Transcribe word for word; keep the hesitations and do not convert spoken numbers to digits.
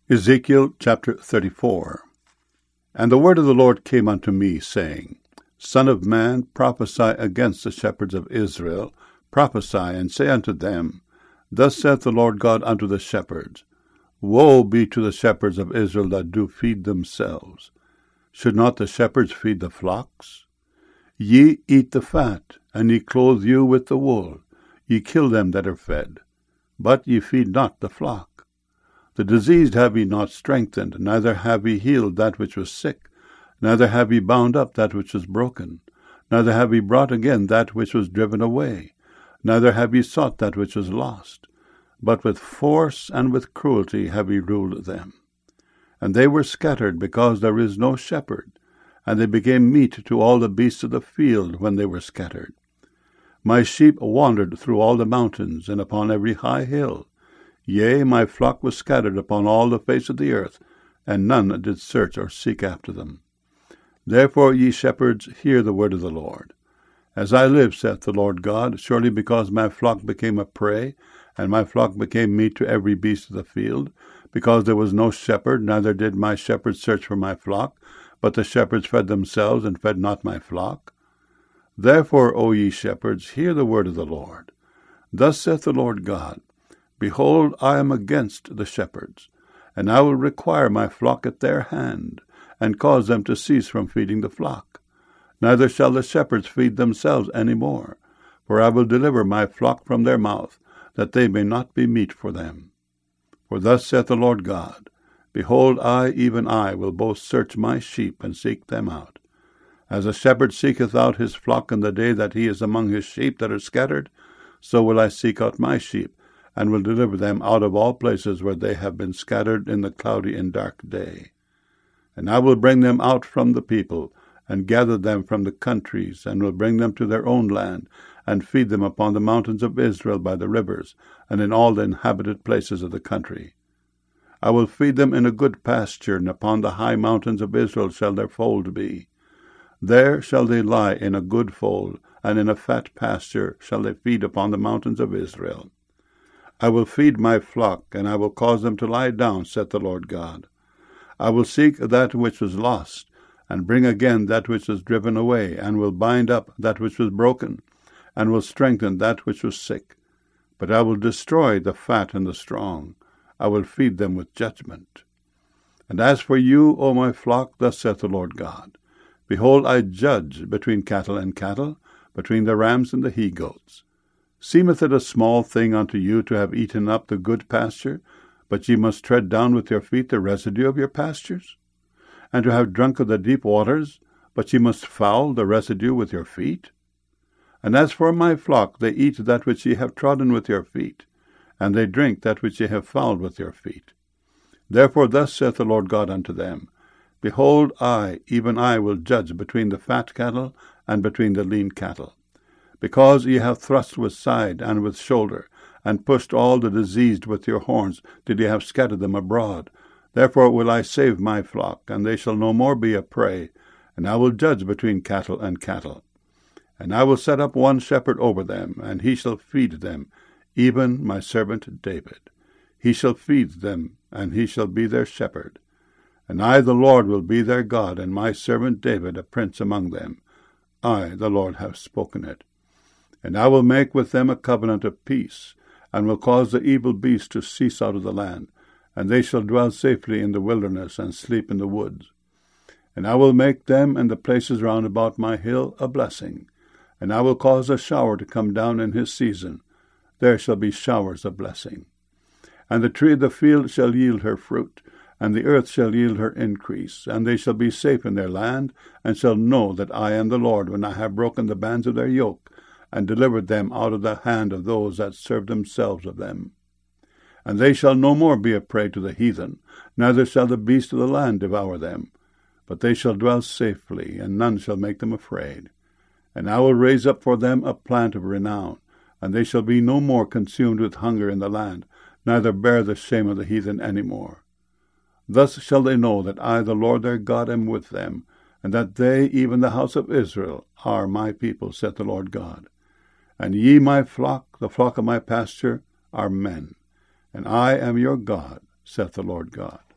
Ezekiel chapter thirty-four. And the word of the Lord came unto me, saying, Son of man, prophesy against the shepherds of Israel, prophesy, and say unto them, Thus saith the Lord God unto the shepherds, Woe be to the shepherds of Israel that do feed themselves. Should not the shepherds feed the flocks? Ye eat the fat, and ye clothe you with the wool. Ye kill them that are fed, but ye feed not the flock. The diseased have ye not strengthened, neither have ye healed that which was sick, neither have ye bound up that which was broken, neither have ye brought again that which was driven away, neither have ye sought that which was lost, but with force and with cruelty have ye ruled them. And they were scattered, because there is no shepherd, and they became meat to all the beasts of the field when they were scattered. My sheep wandered through all the mountains, and upon every high hill. Yea, my flock was scattered upon all the face of the earth, and none did search or seek after them. Therefore, ye shepherds, hear the word of the Lord. As I live, saith the Lord God, surely because my flock became a prey, and my flock became meat to every beast of the field, because there was no shepherd, neither did my shepherds search for my flock, but the shepherds fed themselves, and fed not my flock. Therefore, O ye shepherds, hear the word of the Lord. Thus saith the Lord God, Behold, I am against the shepherds, and I will require my flock at their hand, and cause them to cease from feeding the flock. Neither shall the shepherds feed themselves any more, for I will deliver my flock from their mouth, that they may not be meat for them. For thus saith the Lord God, Behold, I, even I, will both search my sheep, and seek them out. As a shepherd seeketh out his flock in the day that he is among his sheep that are scattered, so will I seek out my sheep, and will deliver them out of all places where they have been scattered in the cloudy and dark day. And I will bring them out from the people, and gather them from the countries, and will bring them to their own land, and feed them upon the mountains of Israel by the rivers, and in all the inhabited places of the country. I will feed them in a good pasture, and upon the high mountains of Israel shall their fold be. There shall they lie in a good fold, and in a fat pasture shall they feed upon the mountains of Israel. I will feed my flock, and I will cause them to lie down, saith the Lord God. I will seek that which was lost, and bring again that which was driven away, and will bind up that which was broken, and will strengthen that which was sick. But I will destroy the fat and the strong. I will feed them with judgment. And as for you, O my flock, thus saith the Lord God, Behold, I judge between cattle and cattle, between the rams and the he-goats. Seemeth it a small thing unto you to have eaten up the good pasture, but ye must tread down with your feet the residue of your pastures? And to have drunk of the deep waters, but ye must foul the residue with your feet? And as for my flock, they eat that which ye have trodden with your feet, and they drink that which ye have fouled with your feet. Therefore thus saith the Lord God unto them, Behold, I, even I, will judge between the fat cattle and between the lean cattle. Because ye have thrust with side and with shoulder, and pushed all the diseased with your horns, did ye have scattered them abroad. Therefore will I save my flock, and they shall no more be a prey, and I will judge between cattle and cattle. And I will set up one shepherd over them, and he shall feed them, even my servant David. He shall feed them, and he shall be their shepherd. And I, the Lord, will be their God, and my servant David a prince among them. I, the Lord, have spoken it. And I will make with them a covenant of peace, and will cause the evil beast to cease out of the land, and they shall dwell safely in the wilderness, and sleep in the woods. And I will make them and the places round about my hill a blessing, and I will cause a shower to come down in his season. There shall be showers of blessing. And the tree of the field shall yield her fruit, and the earth shall yield her increase, and they shall be safe in their land, and shall know that I am the Lord, when I have broken the bands of their yoke, and delivered them out of the hand of those that served themselves of them. And they shall no more be a prey to the heathen, neither shall the beasts of the land devour them. But they shall dwell safely, and none shall make them afraid. And I will raise up for them a plant of renown, and they shall be no more consumed with hunger in the land, neither bear the shame of the heathen any more. Thus shall they know that I, the Lord their God, am with them, and that they, even the house of Israel, are my people, saith the Lord God. And ye, my flock, the flock of my pasture, are men, and I am your God, saith the Lord God.